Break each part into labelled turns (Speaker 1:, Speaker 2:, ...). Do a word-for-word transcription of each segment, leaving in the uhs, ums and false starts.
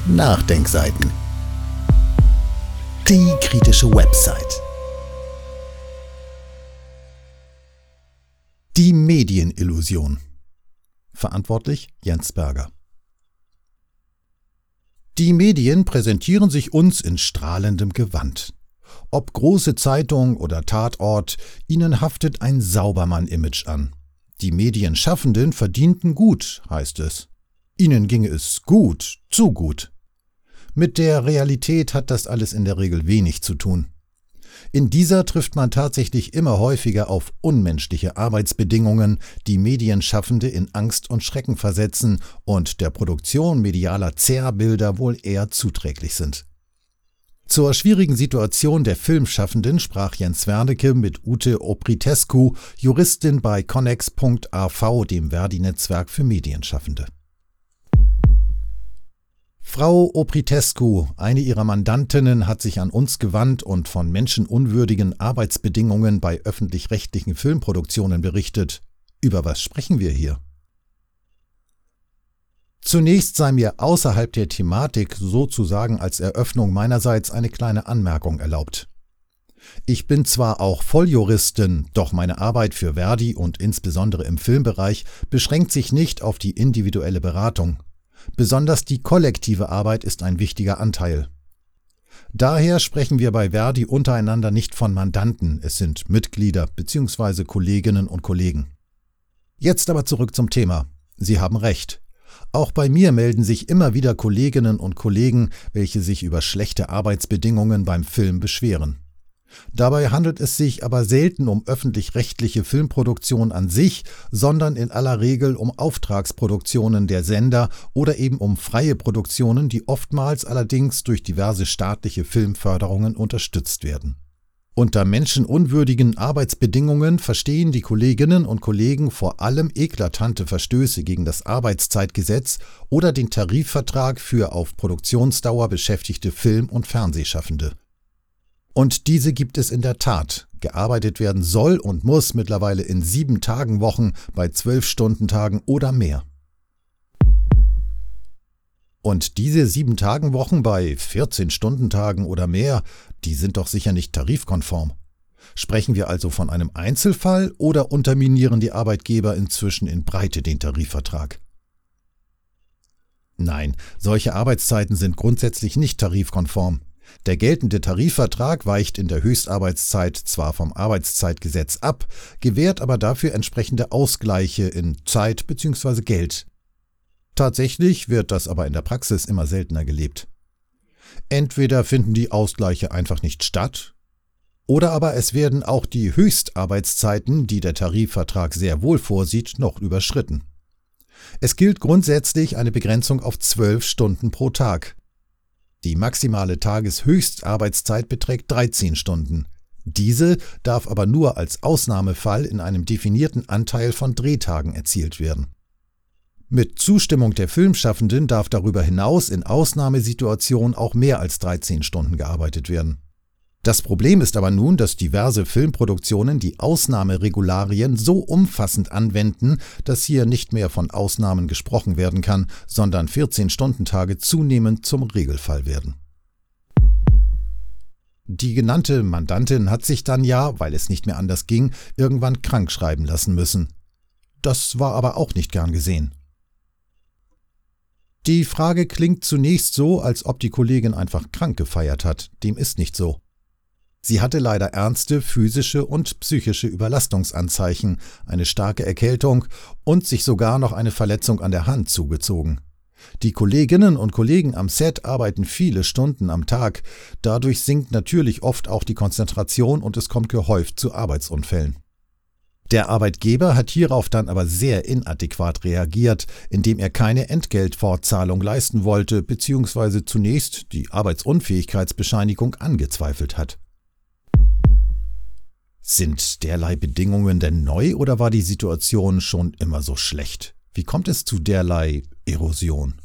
Speaker 1: Nachdenkseiten. Die kritische Website. Die Medienillusion. Verantwortlich Jens Berger. Die Medien präsentieren sich uns in strahlendem Gewand. Ob große Zeitung oder Tatort, ihnen haftet ein Saubermann-Image an. Die Medienschaffenden verdienten gut, heißt es. Ihnen ginge es gut, zu gut. Mit der Realität hat das alles in der Regel wenig zu tun. In dieser trifft man tatsächlich immer häufiger auf unmenschliche Arbeitsbedingungen, die Medienschaffende in Angst und Schrecken versetzen und der Produktion medialer Zerrbilder wohl eher zuträglich sind. Zur schwierigen Situation der Filmschaffenden sprach Jens Wernicke mit Ute Opritescu, Juristin bei Connex Punkt A V, dem Verdi-Netzwerk für Medienschaffende. Frau Opritescu, eine ihrer Mandantinnen, hat sich an uns gewandt und von menschenunwürdigen Arbeitsbedingungen bei öffentlich-rechtlichen Filmproduktionen berichtet. Über was sprechen wir hier? Zunächst sei mir außerhalb der Thematik sozusagen als Eröffnung meinerseits eine kleine Anmerkung erlaubt. Ich bin zwar auch Volljuristin, doch meine Arbeit für Verdi und insbesondere im Filmbereich beschränkt sich nicht auf die individuelle Beratung. Besonders die kollektive Arbeit ist ein wichtiger Anteil. Daher sprechen wir bei Verdi untereinander nicht von Mandanten, es sind Mitglieder bzw. Kolleginnen und Kollegen. Jetzt aber zurück zum Thema. Sie haben recht. Auch bei mir melden sich immer wieder Kolleginnen und Kollegen, welche sich über schlechte Arbeitsbedingungen beim Film beschweren. Dabei handelt es sich aber selten um öffentlich-rechtliche Filmproduktion an sich, sondern in aller Regel um Auftragsproduktionen der Sender oder eben um freie Produktionen, die oftmals allerdings durch diverse staatliche Filmförderungen unterstützt werden. Unter menschenunwürdigen Arbeitsbedingungen verstehen die Kolleginnen und Kollegen vor allem eklatante Verstöße gegen das Arbeitszeitgesetz oder den Tarifvertrag für auf Produktionsdauer beschäftigte Film- und Fernsehschaffende. Und diese gibt es in der Tat. Gearbeitet werden soll und muss mittlerweile in Sieben-Tagen-Wochen bei Zwölf-Stunden-Tagen oder mehr. Und diese Sieben-Tagen-Wochen bei vierzehn-Stunden-Tagen oder mehr, die sind doch sicher nicht tarifkonform. Sprechen wir also von einem Einzelfall oder unterminieren die Arbeitgeber inzwischen in Breite den Tarifvertrag? Nein, solche Arbeitszeiten sind grundsätzlich nicht tarifkonform. Der geltende Tarifvertrag weicht in der Höchstarbeitszeit zwar vom Arbeitszeitgesetz ab, gewährt aber dafür entsprechende Ausgleiche in Zeit bzw. Geld. Tatsächlich wird das aber in der Praxis immer seltener gelebt. Entweder finden die Ausgleiche einfach nicht statt, oder aber es werden auch die Höchstarbeitszeiten, die der Tarifvertrag sehr wohl vorsieht, noch überschritten. Es gilt grundsätzlich eine Begrenzung auf zwölf Stunden pro Tag. Die maximale Tageshöchstarbeitszeit beträgt dreizehn Stunden. Diese darf aber nur als Ausnahmefall in einem definierten Anteil von Drehtagen erzielt werden. Mit Zustimmung der Filmschaffenden darf darüber hinaus in Ausnahmesituationen auch mehr als dreizehn Stunden gearbeitet werden. Das Problem ist aber nun, dass diverse Filmproduktionen die Ausnahmeregularien so umfassend anwenden, dass hier nicht mehr von Ausnahmen gesprochen werden kann, sondern vierzehn-Stunden-Tage zunehmend zum Regelfall werden. Die genannte Mandantin hat sich dann ja, weil es nicht mehr anders ging, irgendwann krank schreiben lassen müssen. Das war aber auch nicht gern gesehen. Die Frage klingt zunächst so, als ob die Kollegin einfach krank gefeiert hat. Dem ist nicht so. Sie hatte leider ernste physische und psychische Überlastungsanzeichen, eine starke Erkältung und sich sogar noch eine Verletzung an der Hand zugezogen. Die Kolleginnen und Kollegen am Set arbeiten viele Stunden am Tag, dadurch sinkt natürlich oft auch die Konzentration und es kommt gehäuft zu Arbeitsunfällen. Der Arbeitgeber hat hierauf dann aber sehr inadäquat reagiert, indem er keine Entgeltfortzahlung leisten wollte bzw. zunächst die Arbeitsunfähigkeitsbescheinigung angezweifelt hat. Sind derlei Bedingungen denn neu oder war die Situation schon immer so schlecht? Wie kommt es zu derlei Erosion?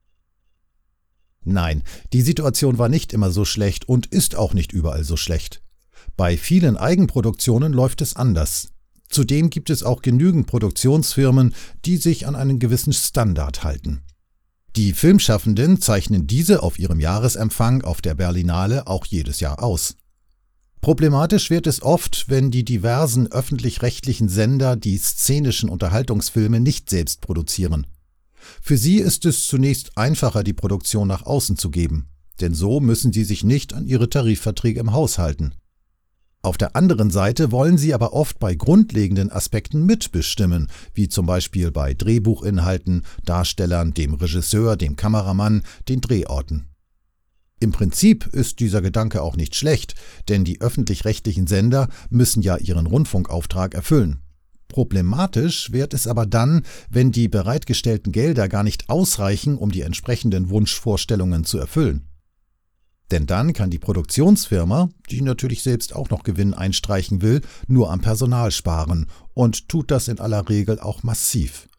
Speaker 1: Nein, die Situation war nicht immer so schlecht und ist auch nicht überall so schlecht. Bei vielen Eigenproduktionen läuft es anders. Zudem gibt es auch genügend Produktionsfirmen, die sich an einen gewissen Standard halten. Die Filmschaffenden zeichnen diese auf ihrem Jahresempfang auf der Berlinale auch jedes Jahr aus. Problematisch wird es oft, wenn die diversen öffentlich-rechtlichen Sender die szenischen Unterhaltungsfilme nicht selbst produzieren. Für sie ist es zunächst einfacher, die Produktion nach außen zu geben, denn so müssen sie sich nicht an ihre Tarifverträge im Haus halten. Auf der anderen Seite wollen sie aber oft bei grundlegenden Aspekten mitbestimmen, wie zum Beispiel bei Drehbuchinhalten, Darstellern, dem Regisseur, dem Kameramann, den Drehorten. Im Prinzip ist dieser Gedanke auch nicht schlecht, denn die öffentlich-rechtlichen Sender müssen ja ihren Rundfunkauftrag erfüllen. Problematisch wird es aber dann, wenn die bereitgestellten Gelder gar nicht ausreichen, um die entsprechenden Wunschvorstellungen zu erfüllen. Denn dann kann die Produktionsfirma, die natürlich selbst auch noch Gewinn einstreichen will, nur am Personal sparen und tut das in aller Regel auch massiv.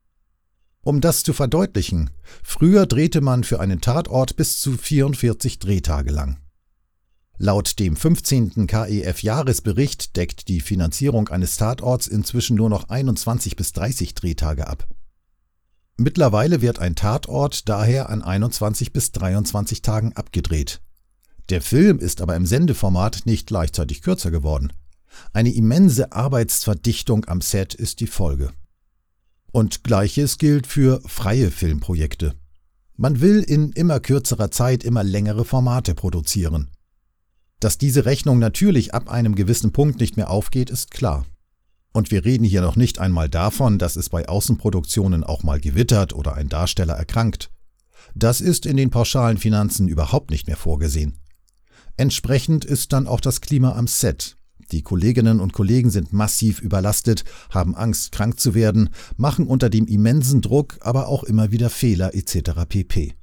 Speaker 1: Um das zu verdeutlichen, früher drehte man für einen Tatort bis zu vierundvierzig Drehtage lang. Laut dem fünfzehnten K E F-Jahresbericht deckt die Finanzierung eines Tatorts inzwischen nur noch einundzwanzig bis dreißig Drehtage ab. Mittlerweile wird ein Tatort daher an einundzwanzig bis dreiundzwanzig Tagen abgedreht. Der Film ist aber im Sendeformat nicht gleichzeitig kürzer geworden. Eine immense Arbeitsverdichtung am Set ist die Folge. Und Gleiches gilt für freie Filmprojekte. Man will in immer kürzerer Zeit immer längere Formate produzieren. Dass diese Rechnung natürlich ab einem gewissen Punkt nicht mehr aufgeht, ist klar. Und wir reden hier noch nicht einmal davon, dass es bei Außenproduktionen auch mal gewittert oder ein Darsteller erkrankt. Das ist in den pauschalen Finanzen überhaupt nicht mehr vorgesehen. Entsprechend ist dann auch das Klima am Set. Die Kolleginnen und Kollegen sind massiv überlastet, haben Angst, krank zu werden, machen unter dem immensen Druck aber auch immer wieder Fehler et cetera pp.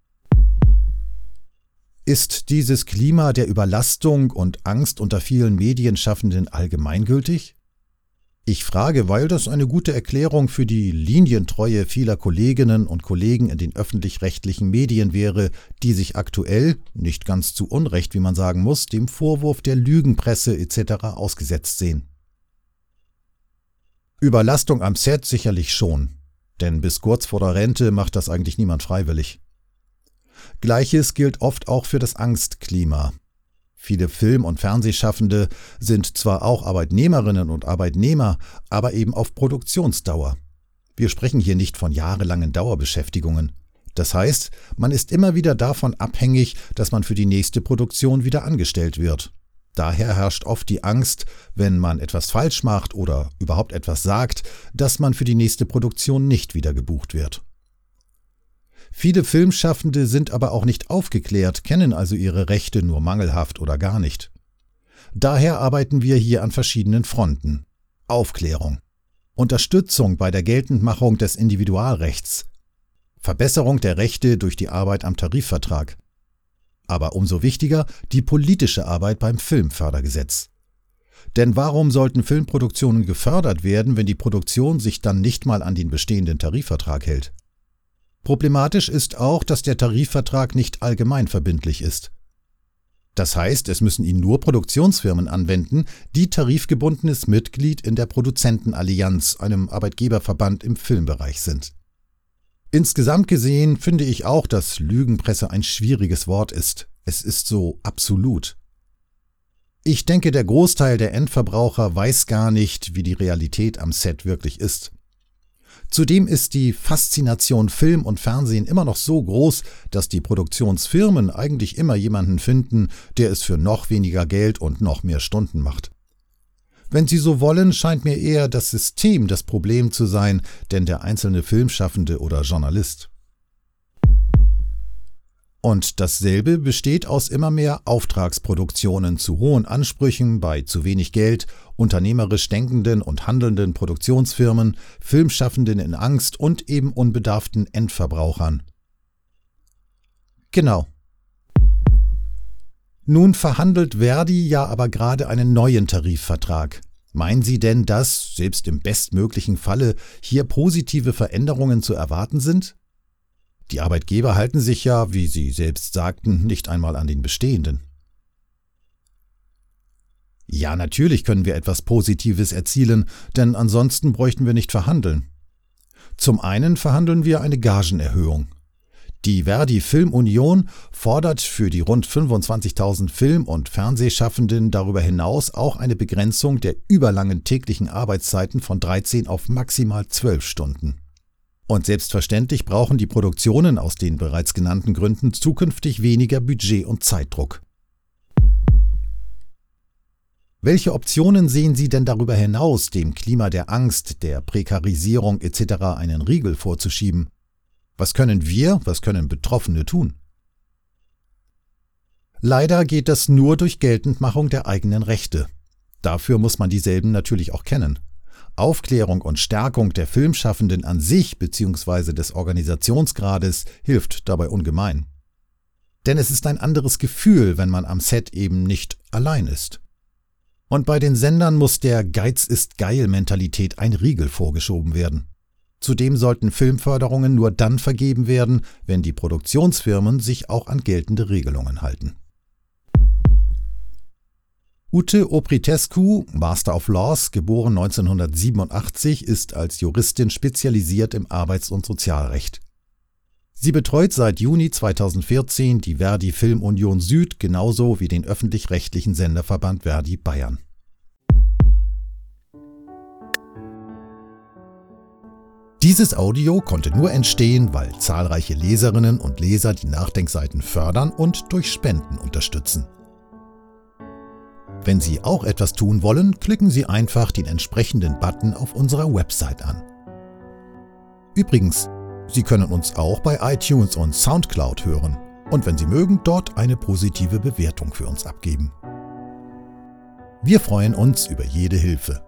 Speaker 1: Ist dieses Klima der Überlastung und Angst unter vielen Medienschaffenden allgemeingültig? Ich frage, weil das eine gute Erklärung für die Linientreue vieler Kolleginnen und Kollegen in den öffentlich-rechtlichen Medien wäre, die sich aktuell, nicht ganz zu Unrecht, wie man sagen muss, dem Vorwurf der Lügenpresse et cetera ausgesetzt sehen. Überlastung am Set sicherlich schon, denn bis kurz vor der Rente macht das eigentlich niemand freiwillig. Gleiches gilt oft auch für das Angstklima. Viele Film- und Fernsehschaffende sind zwar auch Arbeitnehmerinnen und Arbeitnehmer, aber eben auf Produktionsdauer. Wir sprechen hier nicht von jahrelangen Dauerbeschäftigungen. Das heißt, man ist immer wieder davon abhängig, dass man für die nächste Produktion wieder angestellt wird. Daher herrscht oft die Angst, wenn man etwas falsch macht oder überhaupt etwas sagt, dass man für die nächste Produktion nicht wieder gebucht wird. Viele Filmschaffende sind aber auch nicht aufgeklärt, kennen also ihre Rechte nur mangelhaft oder gar nicht. Daher arbeiten wir hier an verschiedenen Fronten. Aufklärung, Unterstützung bei der Geltendmachung des Individualrechts, Verbesserung der Rechte durch die Arbeit am Tarifvertrag. Aber umso wichtiger die politische Arbeit beim Filmfördergesetz. Denn warum sollten Filmproduktionen gefördert werden, wenn die Produktion sich dann nicht mal an den bestehenden Tarifvertrag hält? Problematisch ist auch, dass der Tarifvertrag nicht allgemein verbindlich ist. Das heißt, es müssen ihn nur Produktionsfirmen anwenden, die tarifgebundenes Mitglied in der Produzentenallianz, einem Arbeitgeberverband im Filmbereich sind. Insgesamt gesehen finde ich auch, dass Lügenpresse ein schwieriges Wort ist. Es ist so absolut. Ich denke, der Großteil der Endverbraucher weiß gar nicht, wie die Realität am Set wirklich ist. Zudem ist die Faszination Film und Fernsehen immer noch so groß, dass die Produktionsfirmen eigentlich immer jemanden finden, der es für noch weniger Geld und noch mehr Stunden macht. Wenn Sie so wollen, scheint mir eher das System das Problem zu sein, denn der einzelne Filmschaffende oder Journalist. Und dasselbe besteht aus immer mehr Auftragsproduktionen zu hohen Ansprüchen bei zu wenig Geld, unternehmerisch denkenden und handelnden Produktionsfirmen, Filmschaffenden in Angst und eben unbedarften Endverbrauchern. Genau. Nun verhandelt Verdi ja aber gerade einen neuen Tarifvertrag. Meinen Sie denn, dass, selbst im bestmöglichen Falle, hier positive Veränderungen zu erwarten sind? Die Arbeitgeber halten sich ja, wie Sie selbst sagten, nicht einmal an den bestehenden. Ja, natürlich können wir etwas Positives erzielen, denn ansonsten bräuchten wir nicht verhandeln. Zum einen verhandeln wir eine Gagenerhöhung. Die Verdi Filmunion fordert für die rund fünfundzwanzigtausend Film- und Fernsehschaffenden darüber hinaus auch eine Begrenzung der überlangen täglichen Arbeitszeiten von dreizehn auf maximal zwölf Stunden. Und selbstverständlich brauchen die Produktionen aus den bereits genannten Gründen zukünftig weniger Budget und Zeitdruck. Welche Optionen sehen Sie denn darüber hinaus, dem Klima der Angst, der Prekarisierung et cetera einen Riegel vorzuschieben? Was können wir, was können Betroffene tun? Leider geht das nur durch Geltendmachung der eigenen Rechte. Dafür muss man dieselben natürlich auch kennen. Aufklärung und Stärkung der Filmschaffenden an sich bzw. des Organisationsgrades hilft dabei ungemein. Denn es ist ein anderes Gefühl, wenn man am Set eben nicht allein ist. Und bei den Sendern muss der Geiz-ist-geil-Mentalität ein Riegel vorgeschoben werden. Zudem sollten Filmförderungen nur dann vergeben werden, wenn die Produktionsfirmen sich auch an geltende Regelungen halten. Ute Opritescu, Master of Laws, geboren neunzehnhundertsiebenundachtzig, ist als Juristin spezialisiert im Arbeits- und Sozialrecht. Sie betreut seit Juni zweitausendvierzehn die Verdi Filmunion Süd genauso wie den öffentlich-rechtlichen Senderverband Verdi Bayern. Dieses Audio konnte nur entstehen, weil zahlreiche Leserinnen und Leser die Nachdenkseiten fördern und durch Spenden unterstützen. Wenn Sie auch etwas tun wollen, klicken Sie einfach den entsprechenden Button auf unserer Website an. Übrigens, Sie können uns auch bei iTunes und Soundcloud hören und wenn Sie mögen, dort eine positive Bewertung für uns abgeben. Wir freuen uns über jede Hilfe.